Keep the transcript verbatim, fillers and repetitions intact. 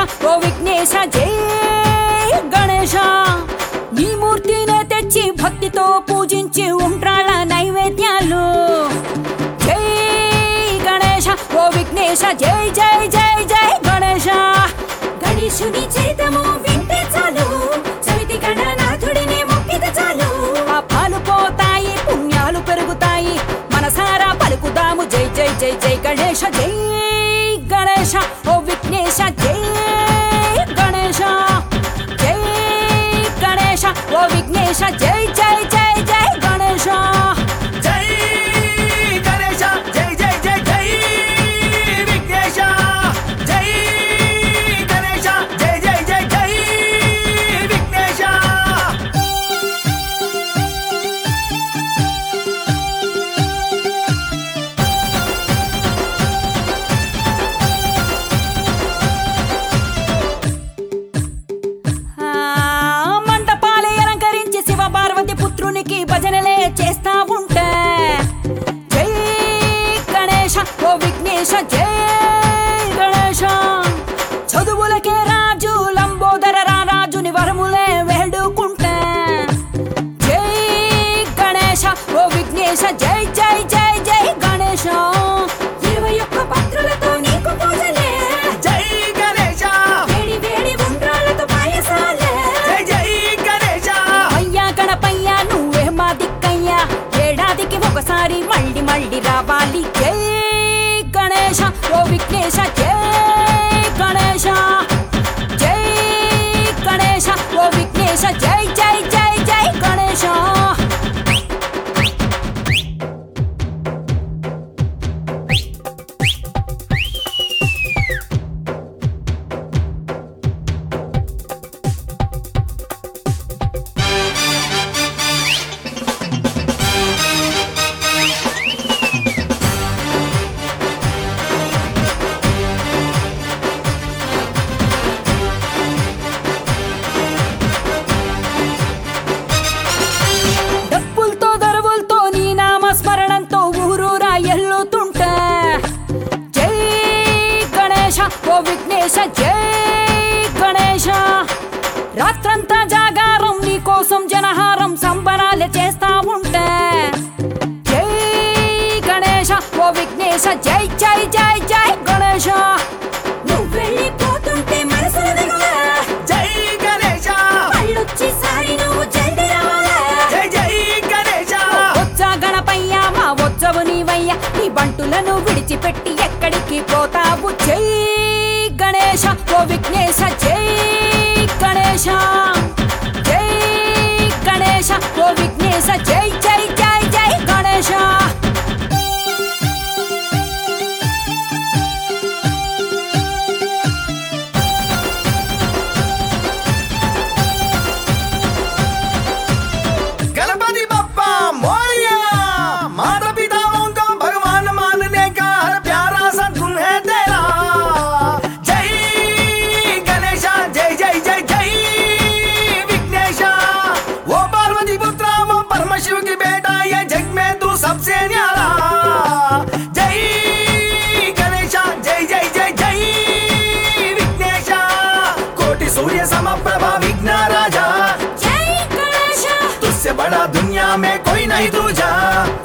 ఓ విఘ్నేశ జై గణేశ నీ మూర్తినే తెచ్చి భక్తితో పూజించి ఉండ్రాళ్ళ నైవేద్యాలు జై గణేశ ఓ విఘ్నేశ జై జై జై జై గణేశ గణేశుని చేతము వింటే చాలు చవితి గణనాథుడిని మొక్కితే చాలు పాపాలు పోతాయి పుణ్యాలు పెరుగుతాయి మనసారా పలుకుదాము జై జై జై జై గణేశ జై గణేశ ఓ విఘ్నేశ జై గణేశ జై గణేశ ఓ విఘ్నేశ జై జై జై జై గణేశ జై గణేశ జై జై జై జై విఘ్నేశ జై గణేశ జై జై జై జై విఘ్నేశ మంటపాలే అలంకరించి శివ పార్వతి పుత్రునికి భజనలే చేస్తా ఉంటే జై గణేశ ఓ విఘ్నేశ జై గణేశ చదువులకే రాజు లంబోదర రారాజుని వరములే వేడుకుంటే జై గణేశ ఓ విఘ్నేశ జై జై జై జై గణేశ ఇరవై ఒక్క పత్రులతో నీకు పూజలే జై గణేశ వేడి వేడి ఉండ్రాళ్ళతో పాయసాలే జై జై గణేశ అయ్యా గణపయ్యా నువ్వే మా దిక్కయ్యా ఏడాదికి ఒకసారి మళ్ళీ మళ్ళీ రావాలి జై గణేశ ఓ విఘ్నేశ జై గణేశ జై గణేశ ఓ విఘ్నేశ జై జై జై జై గణేశ డప్పులతో దరువులతో నీ నామ స్మరణంతో ఊరూరా ఎల్లుతుంటే జై గణేశ ఓ విఘ్నేశ జై గణేశ రాత్రంతా జాగారం నీ కోసం జనహారం సంబరాలే చేస్తా ఉంటే జై గణేశ ఓ విఘ్నేశ జై జై జై జై గణేశ నువ్వు వెళ్ళిపోతుంటే మనసులో దిగులే జై గణేశ మళ్ళొచ్చి సారి నువ్వు జల్ది రావాలే జై జై గణేశ వచ్చా గణపయ్యా మా వచ్చవు నీవయ్యా నీ బంటులను విడిచిపెట్టి ఎక్కడికి పోతావు జై గణేశ ఓ విఘ్నేశ జై గణేశ జై గణేశ ఓ విఘ్నేశ జై జై జై జై గణేశ गणपति बप्पा मोरिया माता पिता उनको भगवान मानने का हर प्यारा सा धुन है तेरा जय गणेश जय जय जय जय विघ्नेश वो पार्वती पुत्र वो परमशिव की बेटा ये जग में तू सबसे न्यारा जय गणेश जय जय जय जय विघ्नेश कोटि सूर्य समप्रभा विघ्न राजा जय गणेश तुझसे बड़ा दुनिया में कोई नहीं दूजा।